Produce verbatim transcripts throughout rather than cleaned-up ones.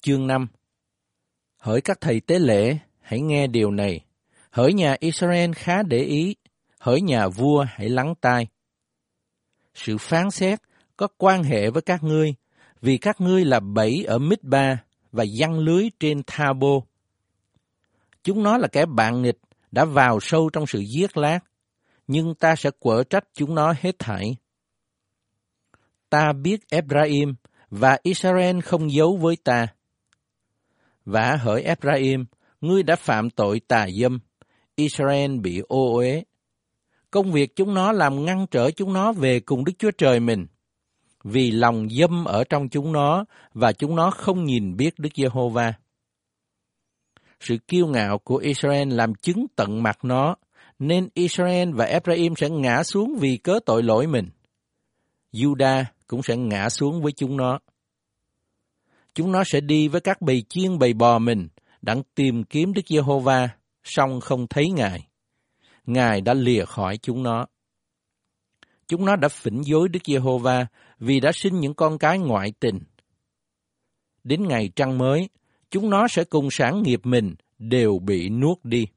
chương năm. Hỡi các thầy tế lễ, hãy nghe điều này. Hỡi nhà Israel khá để ý, hỡi nhà vua hãy lắng tai. Sự phán xét có quan hệ với các ngươi, vì các ngươi là bẫy ở Mít-ba và giăng lưới trên Tha-bô. Chúng nó là kẻ bạn nghịch đã vào sâu trong sự giết lát, nhưng ta sẽ quở trách chúng nó hết thảy. Ta biết Ephraim và Israel không giấu với ta. Vả hỡi Ephraim, ngươi đã phạm tội tà dâm, Israel bị ô uế. Công việc chúng nó làm ngăn trở chúng nó về cùng Đức Chúa Trời mình, vì lòng dâm ở trong chúng nó và chúng nó không nhìn biết Đức Giê-hô-va. Sự kiêu ngạo của Israel làm chứng tận mặt nó, nên Israel và Ephraim sẽ ngã xuống vì cớ tội lỗi mình. Judah cũng sẽ ngã xuống với chúng nó. Chúng nó sẽ đi với các bầy chiên bầy bò mình, đặng tìm kiếm Đức Giê-hô-va, song không thấy Ngài. Ngài đã lìa khỏi chúng nó. Chúng nó đã phỉnh dối Đức Giê-hô-va vì đã sinh những con cái ngoại tình. Đến ngày trăng mới, chúng nó sẽ cùng sản nghiệp mình đều bị nuốt đi.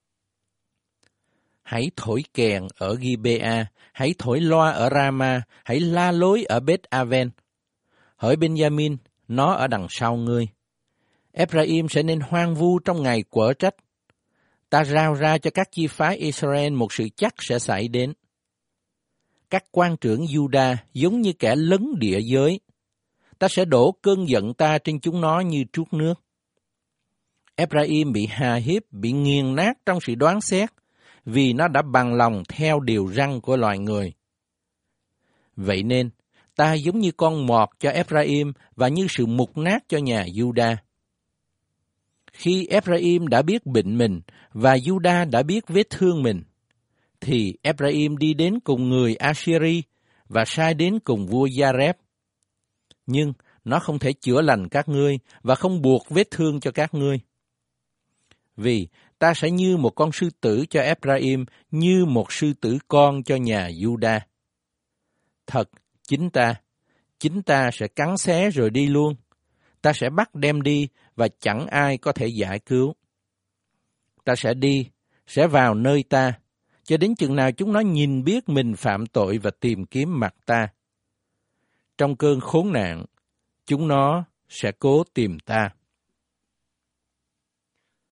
Hãy thổi kèn ở Gibea, hãy thổi loa ở Rama, hãy la lối ở Beth-aven. Hỡi Benjamin, nó ở đằng sau ngươi. Ephraim sẽ nên hoang vu trong ngày quở trách. Ta rao ra cho các chi phái Israel một sự chắc sẽ xảy đến. Các quan trưởng Judah giống như kẻ lấn địa giới. Ta sẽ đổ cơn giận ta trên chúng nó như trút nước. Ephraim bị hà hiếp, bị nghiền nát trong sự đoán xét, vì nó đã bằng lòng theo điều răn của loài người. Vậy nên, ta giống như con mọt cho Ephraim và như sự mục nát cho nhà Judah. Khi Ephraim đã biết bệnh mình và Judah đã biết vết thương mình, thì Ephraim đi đến cùng người Assyri và sai đến cùng vua Gia-rép. Nhưng nó không thể chữa lành các ngươi và không buộc vết thương cho các ngươi. Vì ta sẽ như một con sư tử cho Ephraim, như một sư tử con cho nhà Judah. Thật, chính ta, chính ta sẽ cắn xé rồi đi luôn. Ta sẽ bắt đem đi và chẳng ai có thể giải cứu. Ta sẽ đi, sẽ vào nơi ta, cho đến chừng nào chúng nó nhìn biết mình phạm tội và tìm kiếm mặt ta. Trong cơn khốn nạn, chúng nó sẽ cố tìm ta.